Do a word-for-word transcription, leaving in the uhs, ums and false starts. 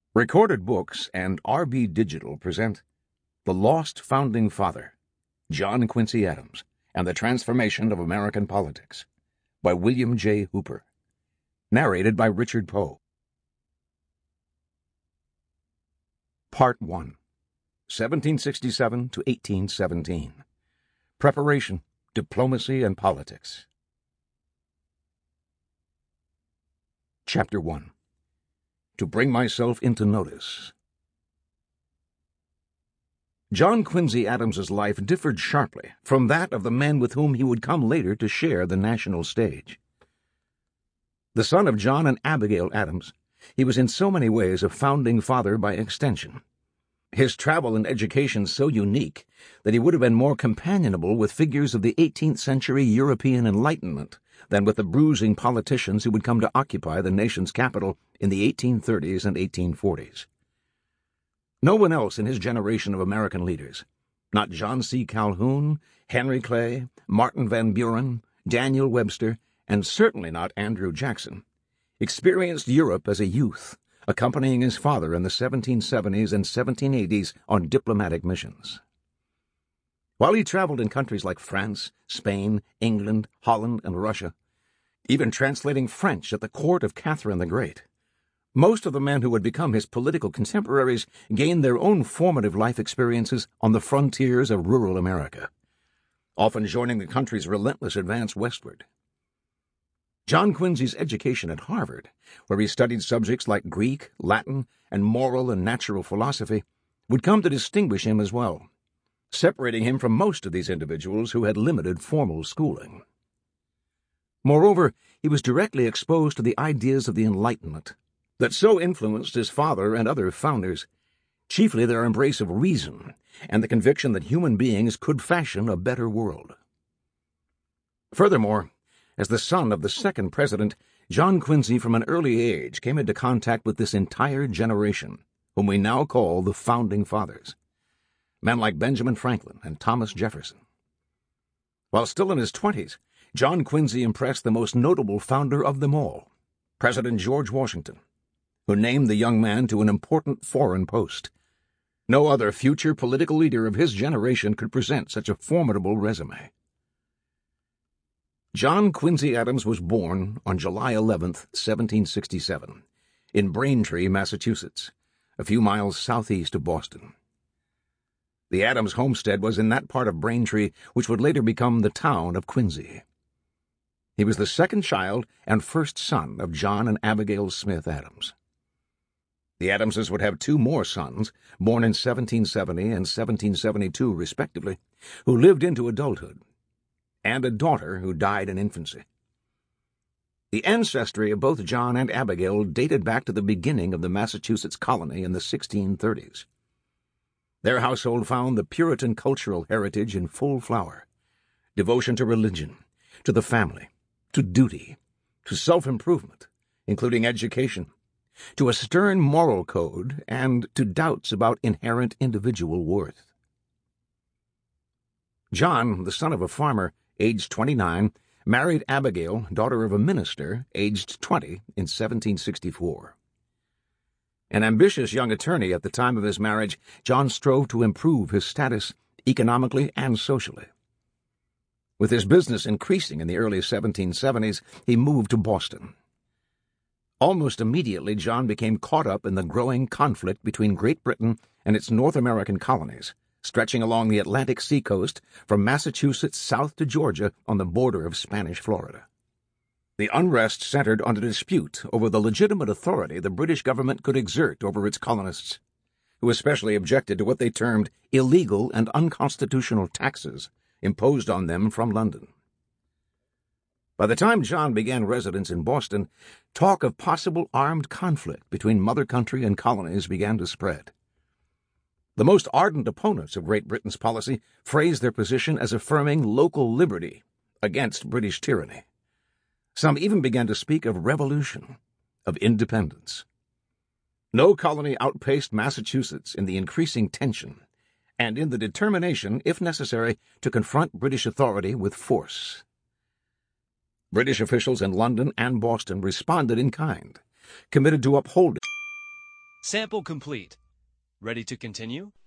Recorded Books and R B Digital present The Lost Founding Father, John Quincy Adams, and the Transformation of American Politics, by William J. Hooper. Narrated by Richard Poe. Part one, seventeen sixty-seven to eighteen seventeen. Preparation, Diplomacy, and Politics. Chapter one. To bring myself into notice. John Quincy Adams's life differed sharply from that of the men with whom he would come later to share the national stage. The son of John and Abigail Adams, he was in so many ways a founding father by extension. His travel and education so unique that he would have been more companionable with figures of the eighteenth century European Enlightenment than with the bruising politicians who would come to occupy the nation's capital in the eighteen thirties and eighteen forties. No one else in his generation of American leaders, not John C. Calhoun, Henry Clay, Martin Van Buren, Daniel Webster, and certainly not Andrew Jackson, experienced Europe as a youth, accompanying his father in the seventeen seventies and seventeen eighties on diplomatic missions. While he traveled in countries like France, Spain, England, Holland, and Russia, even translating French at the court of Catherine the Great, most of the men who would become his political contemporaries gained their own formative life experiences on the frontiers of rural America, often joining the country's relentless advance westward. John Quincy's education at Harvard, where he studied subjects like Greek, Latin, and moral and natural philosophy, would come to distinguish him as well, separating him from most of these individuals who had limited formal schooling. Moreover, he was directly exposed to the ideas of the Enlightenment that so influenced his father and other founders, chiefly their embrace of reason and the conviction that human beings could fashion a better world. Furthermore, as the son of the second president, John Quincy from an early age came into contact with this entire generation, whom we now call the Founding Fathers, men like Benjamin Franklin and Thomas Jefferson. While still in his twenties, John Quincy impressed the most notable founder of them all, President George Washington, who named the young man to an important foreign post. No other future political leader of his generation could present such a formidable resume. John Quincy Adams was born on July eleventh, seventeen sixty-seven, in Braintree, Massachusetts, a few miles southeast of Boston. The Adams homestead was in that part of Braintree which would later become the town of Quincy. He was the second child and first son of John and Abigail Smith Adams. The Adamses would have two more sons, born in seventeen seventy and seventeen seventy-two respectively, who lived into adulthood, and a daughter who died in infancy. The ancestry of both John and Abigail dated back to the beginning of the Massachusetts colony in the sixteen thirties. Their household found the Puritan cultural heritage in full flower, devotion to religion, to the family, to duty, to self-improvement, including education, to a stern moral code, and to doubts about inherent individual worth. John, the son of a farmer, aged twenty-nine, married Abigail, daughter of a minister, aged twenty, in seventeen sixty-four. An ambitious young attorney at the time of his marriage, John strove to improve his status economically and socially. With his business increasing in the early seventeen seventies, he moved to Boston. Almost immediately, John became caught up in the growing conflict between Great Britain and its North American colonies, stretching along the Atlantic seacoast from Massachusetts south to Georgia on the border of Spanish Florida. The unrest centered on a dispute over the legitimate authority the British government could exert over its colonists, who especially objected to what they termed illegal and unconstitutional taxes imposed on them from London. By the time John began residence in Boston, talk of possible armed conflict between mother country and colonies began to spread. The most ardent opponents of Great Britain's policy phrased their position as affirming local liberty against British tyranny. Some even began to speak of revolution, of independence. No colony outpaced Massachusetts in the increasing tension and in the determination, if necessary, to confront British authority with force. British officials in London and Boston responded in kind, committed to upholding Sample complete. Ready to continue?